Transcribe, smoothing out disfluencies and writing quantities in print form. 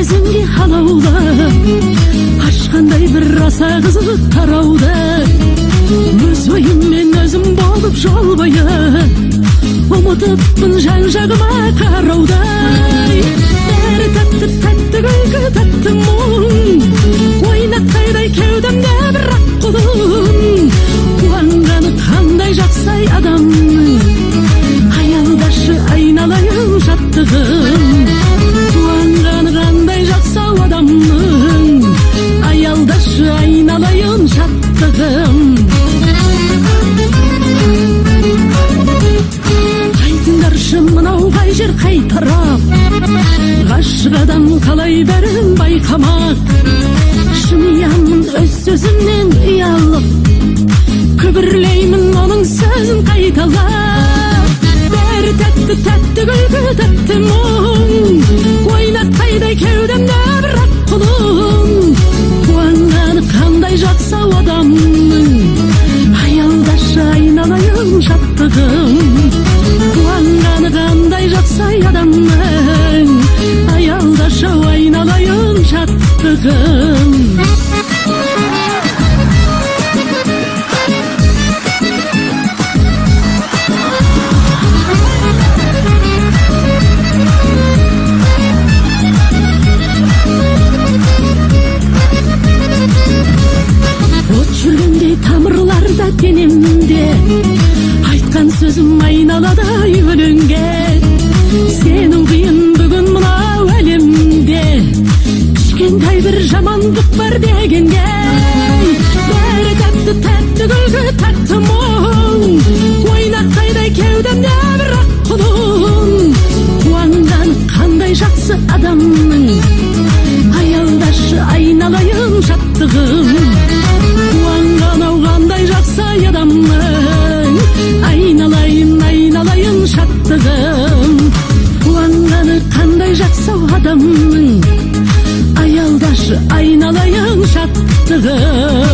өзіңге халауда, ашқандай бір аса қызық тарауды, өз ойыммен өзім болып жол бойы ұмытыппын жан-жағыма қараудай. Бәрі тәтті тәтті күлкі, тәтті мұң, ойнаққайдай кеудемде бірақ құлын. Қуанғаны қандай жақсай адамның, аялдашы айналайын жаттығым. Қуанғаны қандай жақсау адамның, аялдашы айналайын жаттығым. Айтыңдаршы мынау қай жер қай тарап, ғашық адам қалай бәрін байқамақ. Жымиямын өз сөзімнен ұялып, күбірлеймін оның сөзін қайталап. Бәрі тәтті тәтті күлкі, тәтті мұң, ойнаққайдай кеудемде бірақ құлын. Қуанғаны қандай жақсау адамның, аялдашы айналайын жаттығым. Қуанғаны қандай жақсай адамның, аялдашы айналайын жаттығым. Жүргендей тамырларда денемде, айтқан сөзім айналадай өлеңге. Сенің қиын бүгін мынау әлемде, кішкентай бір жамандық бар дегенге. Бәрі тәтті тәтті күлкі, тәтті мұң, ойнаққайдай кеудемде бірақ құлын. Қуанғаны қандай жақсы адамның, аялдашы айналайын жаттығым. Қуанған-ау қандай жақсай адамның, айналайын айналайын жаттығым. Қуанғаны қандай жақсау адамның, аялдашы айналайын жаттығым.